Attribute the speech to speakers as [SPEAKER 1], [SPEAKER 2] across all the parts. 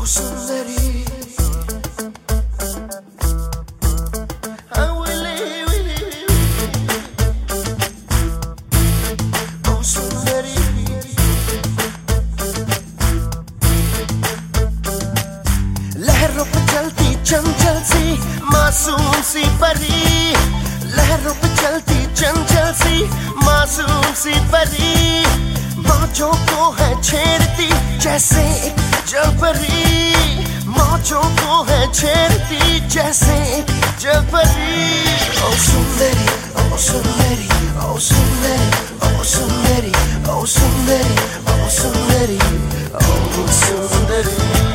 [SPEAKER 1] सुंदरी लहरों पे चलती चंचल सी मासूम सी परी, लहरों पे चलती चंचल सी मासूम सी परी, मौजों को है छेड़ती जैसे एक जलपरी, मौजों को है छेड़ती जैसे एक जलपरी। ओ सुंदरी ओ सुंदरी ओ सुंदरी ओ सुंदरी ओ सुंदरी ओ सुंदरी ओ सुंदरी।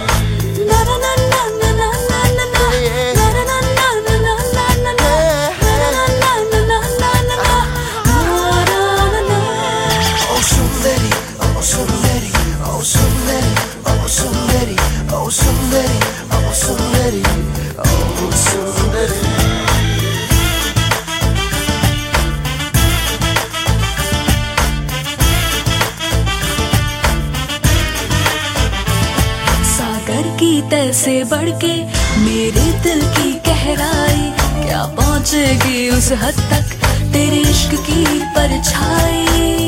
[SPEAKER 2] तैसे बढ़ के मेरे दिल की गहराई, क्या पहुंचेगी उस हद तक तेरे इश्क की परछाई।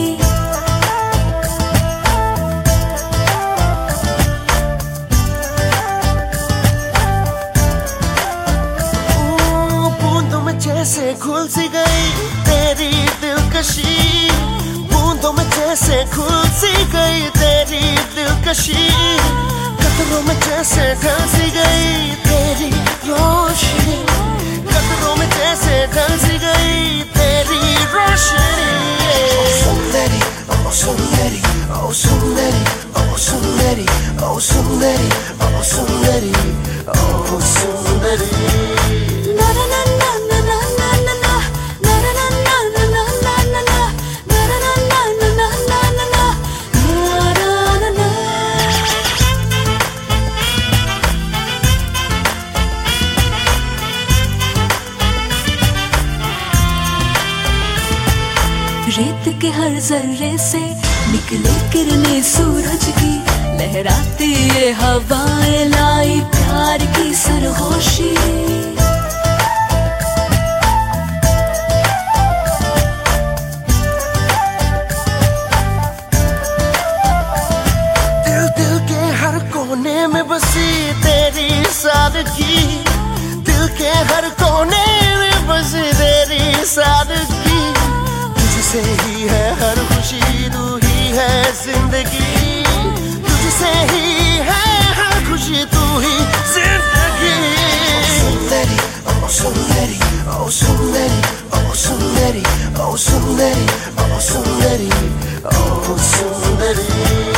[SPEAKER 1] बूंदों में जैसे घुल सी गई तेरी दिलकशी, बूंदों में जैसे घुल सी गई तेरी दिलकशी, कतरों में जैसे ढल सी गई तेरी रोशनी, कतरों में जैसे ढल सी गई तेरी रोशनी। ओ सुंदरी ओ सुंदरी ओ सुंदरी ओ सुंदरी ओ सुंदरी ओ सुंदरी ओ सुंदरी।
[SPEAKER 2] रेत के हर जर्रे से निकले किरणें सूरज की, लहराती ये हवाएं लाई प्यार की सरगोशी।
[SPEAKER 1] दिल दिल के हर कोने में बसी तेरी सादगी, दिल के हर कोने में बसी तेरी सादगी, तुझसे ही है हर खुशी तू ही है जिंदगी, तुझसे ही है हर खुशी तू ही जिंदगी। ओ सुंदरी ओ सुंदरी ओ सुंदरी ओ सुंदरी ओ सुंदरी ओ सुंदरी ओ सुंदरी।